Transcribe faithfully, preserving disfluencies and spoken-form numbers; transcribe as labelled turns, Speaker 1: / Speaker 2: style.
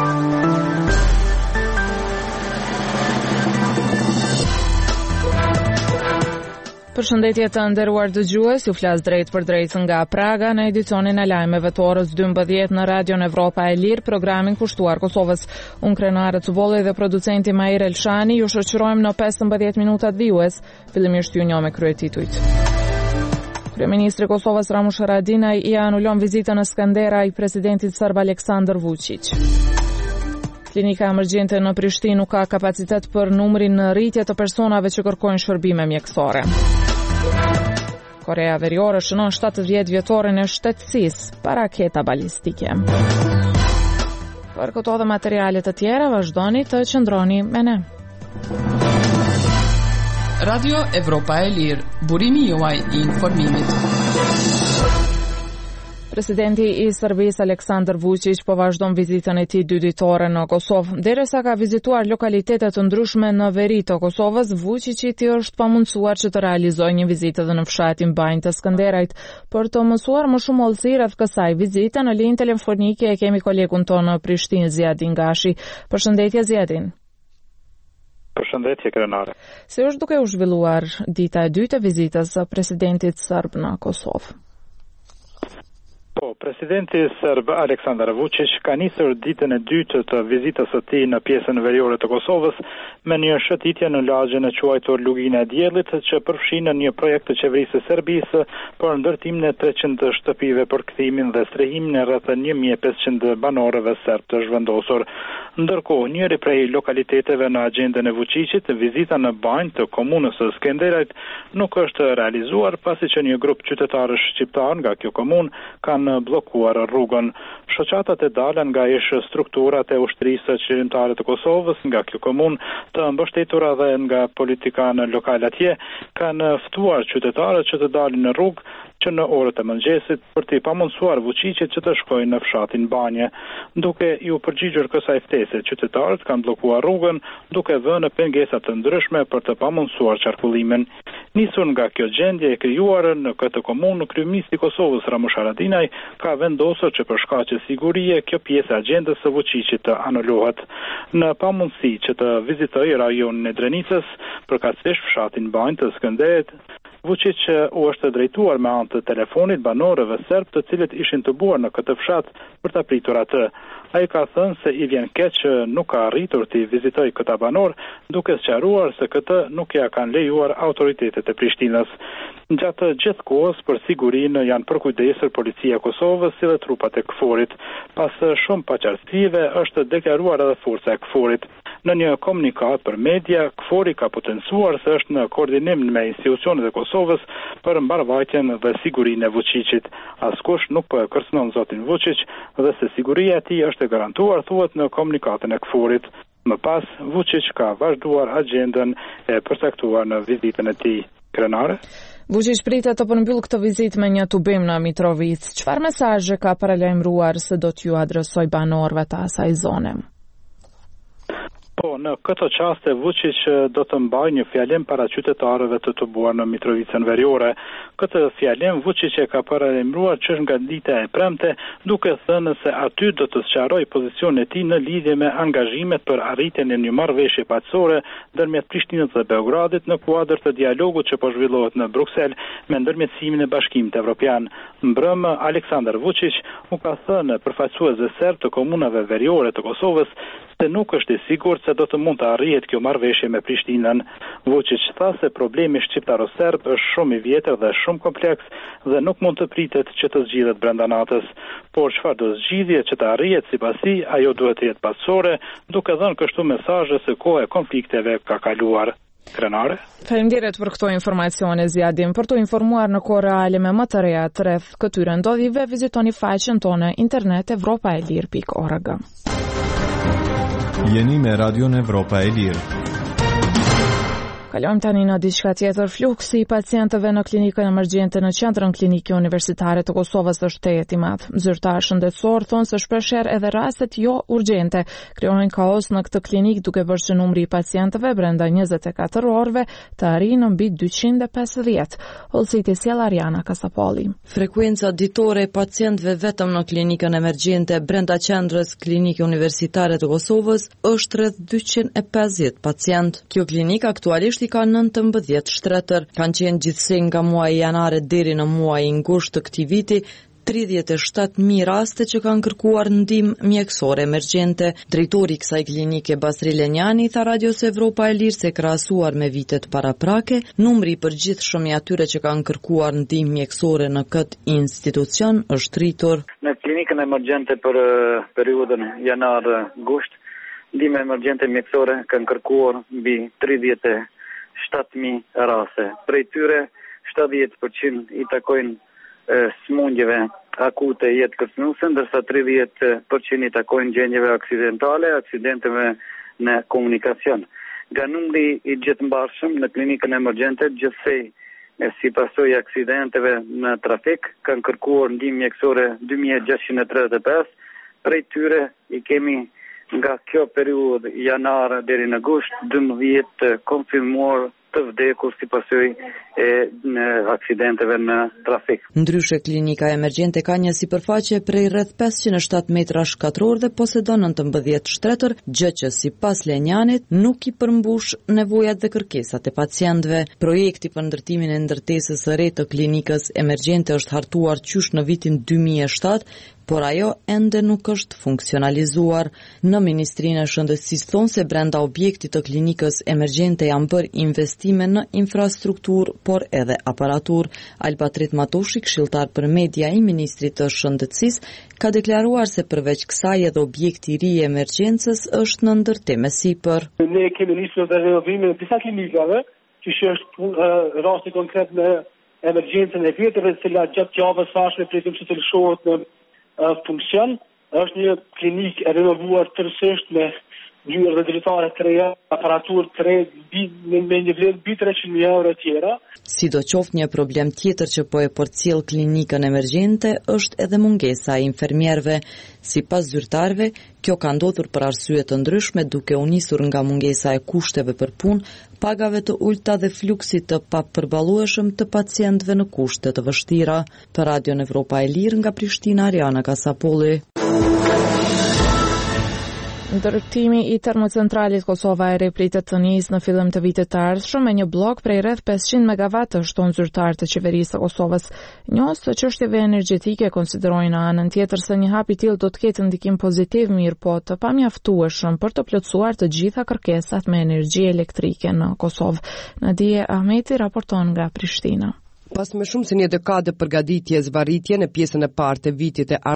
Speaker 1: Përshëndetje të nderuar dëgjues, ju flas drejt për drejt nga Praga në edicionin e lajmeve të orës dymbëdhjetë në Radion Evropa e Lirë, programin kushtuar Kosovës. Unë Krenare Cubolli dhe producenti Mair Elshani ju shoqërojmë në pesëmbëdhjetë minutat vijues. Fillimisht ju njoh me kryetitujt. Kryeministri i Kosovës Ramush Haradinaj i anulon vizitën në Skënderaj i presidentit serb Aleksandar Vučić. Klinika emergjente në Prishtinë nuk ka kapacitet për numrin në rritje të personave që kërkojnë shërbime mjekësore. Korea Veriore shënon shtatëdhjetë vjetorin e shtetësisë pa raketa balistike. Për këto dhe materialet të tjera, vazhdoni të qëndroni me ne.
Speaker 2: Radio Evropa e Lirë, burimi juaj i informimit.
Speaker 1: Presidenti i Serbisë Aleksandar Vučić po vazhdon vizitën e tij dyditore në Kosovë. Derisa ka vizituar lokalitete të ndryshme në veri të Kosovës, Vučićit i është pamundsuar që të realizojë një vizitë edhe në fshatin Banjë të Skënderajt. Për të mësuar më shumë hollësi rreth kësaj vizite, në linjë telefonike e kemi kolegun tonë në Prishtinë, Ziadin Gashi. Përshëndetje Ziadin.
Speaker 3: Përshëndetje Krenare.
Speaker 1: Si është duke u zhvilluar dita e dytë e vizitës së presidentit serb në Kosovë?
Speaker 3: Po, presidenti serb Aleksandar Vučić ka nisur ditën e dytë të vizitës së tij në pjesën veriore të Kosovës me një shëtitje në lagjen e quajtur Lugina e Diellit, që përfshin një projekt të qeverisë së Serbisë për ndërtimin e treqind shtëpive për kthimin dhe strehimin e rreth një mijë e pesëqind banorëve serb të zhvendosur. Ndërkohë, njëri prej lokaliteteve në agjendën e Vučićit, vizita në Banjë të komunës së Skënderajt, nuk është realizuar pasi që një grup qytetarësh shqiptar nga kjo komunë kanë bllokuar rrugën. Shoqatat e dalën nga ish strukturat e ushtrisë qeverimtare të Kosovës nga kjo komunë, të mbështetura dhe nga politikanë lokal atje, kanë ftuar qytetarët që të dalin në rrugë që në orët e mëngjesit për t'i pamundsuar Vučićit që të shkojnë në fshatin Banje. Duke ju përgjigjur kësaj ftese, qytetarët kanë bllokuar rrugën, duke vënë pengesa të ndryshme për të pamundsuar qarkullimin. Nisur nga kjo gjendje e krijuar në këtë komunë, kryeministri i Kosovës Ramush Haradinaj ka vendosur që për shkaqe sigurie kjo pjesë e agjendës së Vučićit të anulohet. Në pamundësi që të vizitojë rajonin e Drenicës, përkatësisht fshatin Banjë të Skënderajt, Vučić u është drejtuar me anë të telefonit banorëve serb të cilët ishin të buar në këtë fshat për ta pritur atë. Ai ka thënë se i vjen keq që nuk ka arritur të vizitojë këta banor, duke sqaruar se këtë nuk ja kanë lejuar autoritetet e Prishtinës. Gjatë gjithë kohës për sigurinë janë përkujdesur policia e Kosovës si dhe trupat e KFOR-it. Pas shumë paqartësive është deklaruar edhe forca e KFOR-it. Në një komunikat për media, KFOR-i ka potencuar se është në koordinim me institucionet e Kosovës për mbarvajtjen dhe sigurinë e Vučićit. Askush nuk po e kërcënon zotin Vučić dhe se siguria e tij është e garantuar, thuhet në komunikatën e KFOR-it. Më pas, Vučić ka vazhduar agjendën e përcaktuar në vizitën e tij. Krenare?
Speaker 1: Vučić pritet të përmbyll këtë vizitë me një tubim në Mitrovic. Çfarë mesazhe ka paralajmëruar se do t'ju adresoj banorëve të asaj zone?
Speaker 3: Po, në këtë çast Vučić do të mbajë një fjalim para qytetarëve të të buar në Mitrovicën veriore. Këtë fjalim Vučić e ka paralajmëruar që nga dita e premte, duke thënë se aty do të sqarojë pozicionin e tij në lidhje me angazhimet për arritjen e një marrëveshje paqësore ndërmjet Prishtinës dhe Beogradit në kuadër të dialogut që po zhvillohet në Bruksel me ndërmjetësimin e Bashkimit Evropian. Mbrëm Aleksandar Vučić u ka thënë përfaqësuesve serb të komunave veriore të Kosovës se nuk është i sigurt se do të mund të arrihet kjo marrëveshje me Prishtinën. Vučić tha se problemi shqiptaro-serb është shumë i vjetër dhe shumë kompleks dhe nuk mund të pritet që të zgjidhet brenda natës. Por çfarë do zgjidhje që të arrihet sipas tij, ajo duhet të jetë pasore, duke dhënë kështu mesazhe se koha e konflikteve ka kaluar. Krenare?
Speaker 1: Faleminderit për këto informacione, Ziadin. Për të informuar në kohë reale me më të reja rreth këtyre ndodhive, vizitoni faqen tonë internet evropa e lir pikë org.
Speaker 4: Jeni me Radion Evropa e Lirë.
Speaker 1: Kalojmë tani në diçka tjetër. Fluksi I pacientëve në klinikën emergjente në qendrën klinike universitare të Kosovës është tejet I madh. Zyrtarë shëndetësor thonë se shpeshherë edhe rastet jo urgjente krijojnë kaos në këtë klinikë, duke bërë që numri I pacientëve brenda njëzet e katër orëve të arrijë në mbi dyqind e pesëdhjetë. Hollësiti sjell Ariana Kasapolli.
Speaker 4: Frekuenca ditore e pacientëve vetëm në klinikën emergjente brenda qendrës klinike universitare të Kosovës është rreth dyqind e pesëdhjetë pacient. Kjo klinikë aktualisht I ka nëntëmbëdhjetë shtretër. Kanë qenë gjithsej nga muaji janare deri në muajin gusht të këtij viti tridhjetë e shtatë mijë raste që kanë kërkuar ndihmë mjekësore emergjente. Drejtori I kësaj klinike Basri Lenjani tha Radios Evropa e Lirë se krahasuar me vitet paraprake, numri I përgjithshëm I atyre që kanë kërkuar ndihmë mjekësore në këtë institucion është rritur.
Speaker 5: Në klinikën emergjente për uh, periudhën janar-gusht, ndihmë emergjente mjekësore kanë kërkuar mbi tridhjetë e shtatë mijë raste. Prej tyre shtatëdhjetë përqind I takojnë e, smundjeve akute jetë kërcënuese, ndërsa tridhjetë përqind I takojnë gjendjeve aksidentale, aksidenteve në komunikacion. Nga numri I gjithëmbarshëm në klinikën emergjente, gjithsej si pasojë aksidenteve në trafik, kanë kërkuar ndihmë mjekësore dy mijë e gjashtëqind e tridhjetë e pesë. Prej tyre I kemi nga kjo periudhë janar deri në gusht dymbëdhjetë konfirmuar të vdekur si pasojë e në aksidenteve në trafik.
Speaker 4: Ndryshe, klinika emergjente ka një sipërfaqe prej rreth pesëqind e shtatë metra shkatror dhe posedon nëntëmbëdhjetë shtretër, gjë që sipas Lenjanit nuk I përmbush nevojat dhe kërkesat e pacientëve. Projekti për ndërtimin e ndërtesës së re të klinikës emergjente është hartuar qysh në vitin dy mijë e shtatë, por ajo ende nuk është funksionalizuar. Në Ministrinë e Shëndetësisë thonë se brenda objektit të klinikës emergjente janë bërë investime në infrastrukturë, por edhe aparatur. Albatrit Matoshi, këshilltar për media I Ministrit të Shëndetësisë, ka deklaruar se përveç kësaj edhe objekti I ri I emergjencës është në ndërtim e sipër.
Speaker 6: Ne kemi nisur dhe renovimin e disa klinikave, që është uh, rasti konkret në emergjencën e vjetër, e cila gjatë javës fashme pretim që të lëshohet në uh, funksion. Është një klinik e renovuar tërësisht me ngjyrë dhe dritare të reja, aparatur të re, me një vlerë mbi treqind mijë euro tjera.
Speaker 4: Sidoqoftë, një problem tjetër që po e përcjell klinikën emergjente është edhe mungesa e infermierëve. Sipas zyrtarëve, kjo ka ndodhur për arsye të ndryshme, duke u nisur nga mungesa e kushteve për punë, pagave të ulta dhe fluksit të papërballueshëm të pacientëve në kushte të vështira. Për Radion Evropa e Lirë nga Prishtina, Ariana Kasapolli.
Speaker 1: Ndërtimi I termocentralit Kosova e Re pritet të nisë në fillim të vitit të ardhshëm me një blok prej rreth pesëqind megawatt, shton zyrtar të qeverisë së Kosovës. Njohës të çështjeve energjetike konsiderojnë në anën tjetër se një hap I tillë do të ketë ndikim pozitiv, mirë po të pamjaftueshëm për të plotësuar të gjitha kërkesat me energji elektrike në Kosovë. Nadia Ahmeti raporton nga Prishtina.
Speaker 7: Pas më shumë se një dekadë përgatitje zvarritje në pjesën e parë të vitit e